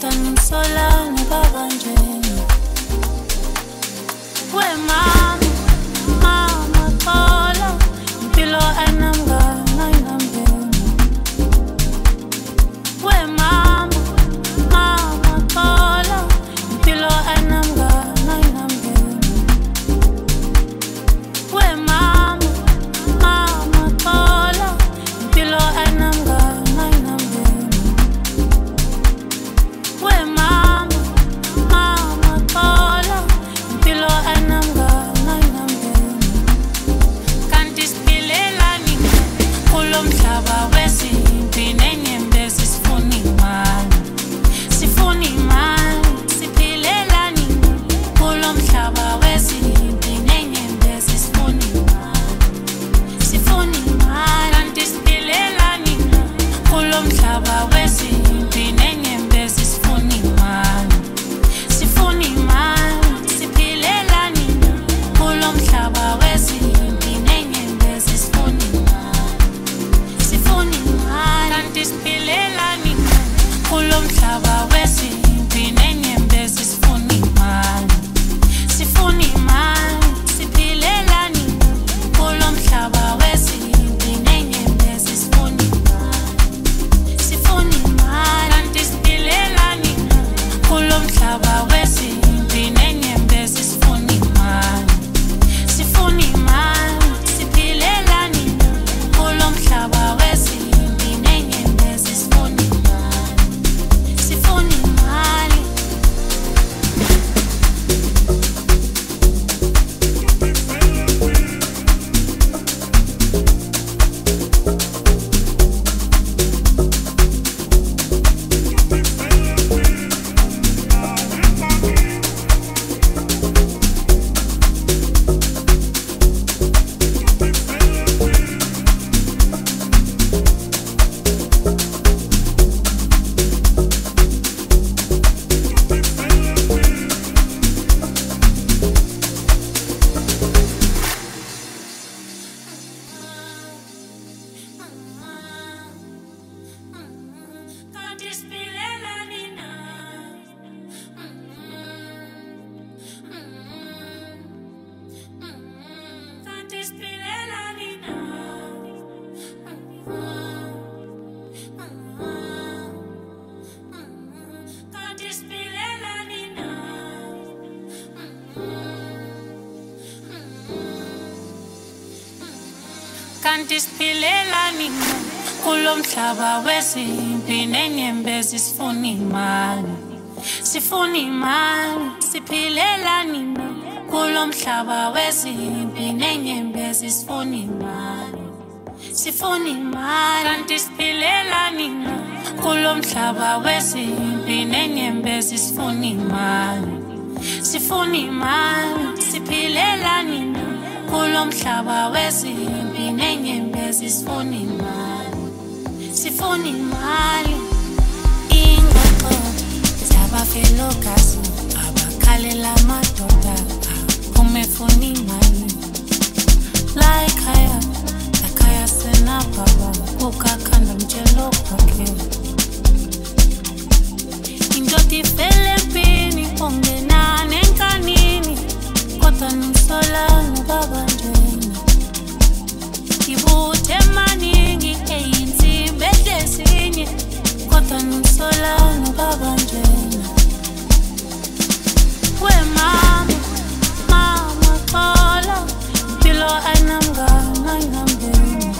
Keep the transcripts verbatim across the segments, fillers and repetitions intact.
kodwa ngisola ngibaba nje. We mama, mama xola, impilo ayinamngani ayinambeni. We mama, mama xola, impilo ayinamngani ayinambeni. We mama, mama xola, impilo ayinamngani ayinambeni. We mama, mama xola, impilo ayinamngani ayinambeni. Kanti siphilelani kulo mhlaba wesimpi nenyembezi sifuna imali. Sifuna imali, siphilelani kulo mhlaba wesimpi nenyembezi sifuna imali. Sifuna imali, kanti siphilelani kulo mhlaba wesimpi nenyembezi sifuna imali. Sifuna imali, siphilelani kulo mhlaba wesimpi nenyembezi sifuna imali. Sifuna imali, kanti siphilelani kulo mhlaba wesimpi nenyembezi sifuna imali. Sifuna imali, siphilelani kulo mhlaba wesimpi nenyembezi sifuna imali. Sifuna imali, kanti siphilelani kulo mhlaba wesimpi nenyembezi sifuna imali. Sifuna imali, siphilelani kulo mhlaba wesimpi nenyembezi sifuna imali. Sifuna imali. Kanti siphilelani na. Kanti siphilelani na. Kanti siphilelani na. Kanti siphilelani kulo mhlaba wesimpi nenyembezi sifuna imali. Sifuna imali, siphilelani kulo mhlaba wesimpi nenyembezi sifuna imali. Sifuna imali, kanti siphilelani kulo mhlaba wesimpi nenyembezi sifuna imali. Sifuna imali, siphilelani kulo mhlaba wesimpi nenyembezi sifuna imali. Sifuna imali. Ingxoxo zabafelokazi abakhalela amadoda umefuna imali. La ekhaya, ekhaya senababa kukakhanda mtshelo kwakhe. Indoda ifele empini ongenane enkanini kodwa nisola ngibaba njena. Ibuthe maningi eyinsimbi edesinye kodwa nisola ngibaba njena. We mama, mama xola, impilo ayinamngani ayinambeni.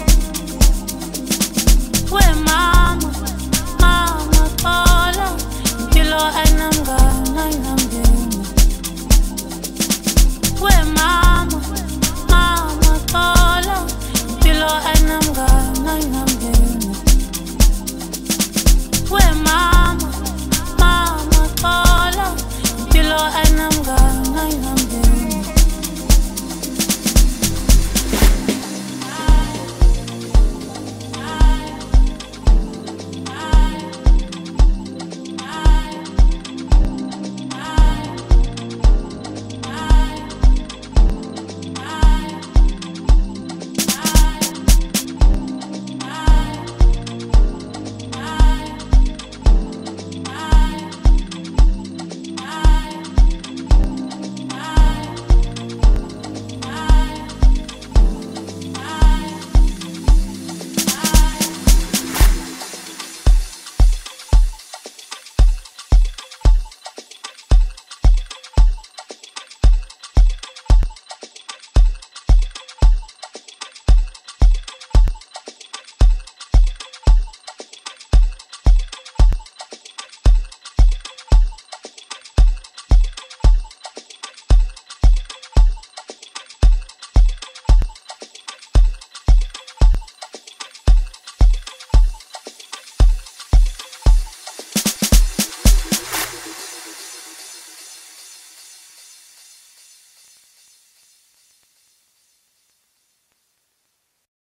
We mama, mama xola, impilo ayinamngani ayinambeni. We mama, mama xola, impilo ayinamngani ayinambeni.